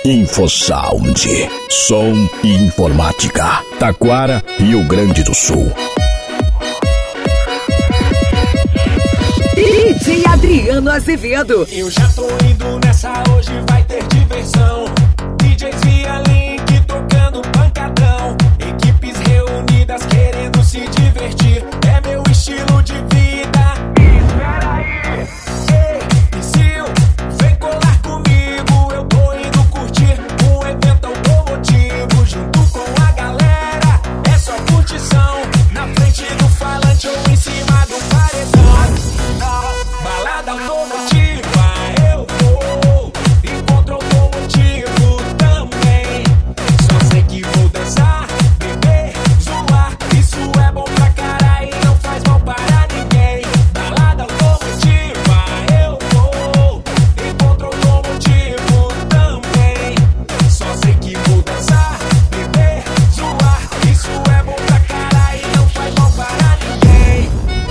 InfoSound, som e informática, Taquara, Rio Grande do Sul. DJ Adriano Azevedo. Eu já tô indo nessa, hoje vai ter diversão. DJs via link tocando pancadão. Equipes reunidas querendo se divertir. É meu estilo de vida. Espera aí. Ei, Psyu, vem colar comigo. Eu tô indo curtir um evento automotivo. Junto com a galera, é só curtição. Na frente do falante ou em cima do paredão. Balada automotiva, eu vou. Encontro automotivo também. Só sei que vou dançar, beber, zoar. Isso é bom pra caralho e não faz mal para ninguém. Balada automotiva, eu vou. Encontro automotivo também. Só sei que vou dançar, beber, zoar. Isso é bom pra caralho e não faz mal para ninguém.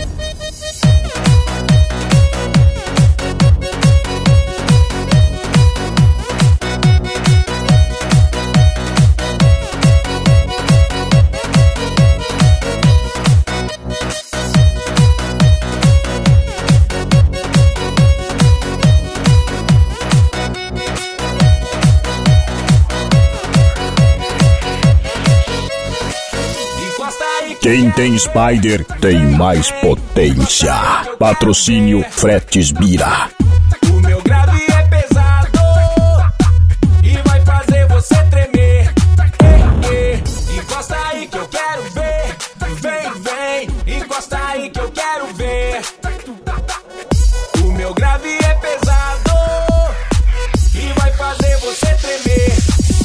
Quem tem Spider tem mais potência. Patrocínio Fretes Bira. O meu grave é pesado e vai fazer você tremer. Encosta aí que eu quero ver. Vem, encosta aí que eu quero ver. O meu grave é pesado e vai fazer você tremer.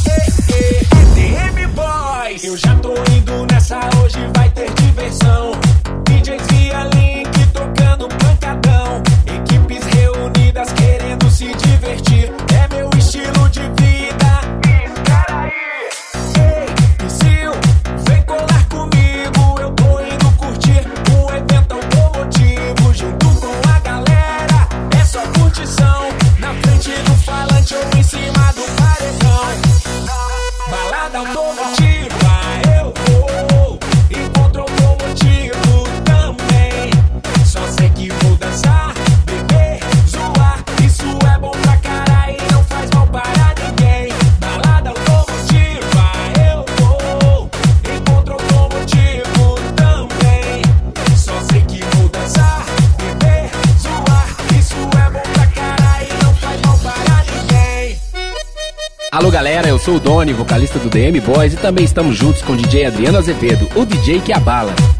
DM Boys, eu já tô indo nessa, hoje vai ter diversão. DJs via link tocando pancadão. Equipes reunidas querendo se divertir. É meu estilo de vida. Espera aí. Ei, Psyu, vem colar comigo. Eu tô indo curtir um evento automotivo. Junto com a galera, é só curtição. Na frente do falante ou em cima do paredão. Balada automotiva, eu vou. Encontro automotivo também. Só sei que vou dançar, beber, zoar. Isso é bom pra caralho e não faz mal para ninguém. Balada automotiva, eu vou. Encontro automotivo também. Só sei que vou dançar, beber, zoar. Isso é bom pra caralho e não faz mal para ninguém. Alô galera, eu sou o Doni, vocalista do DM Boys, e também estamos juntos com o DJ Adriano Azevedo, o DJ que abala.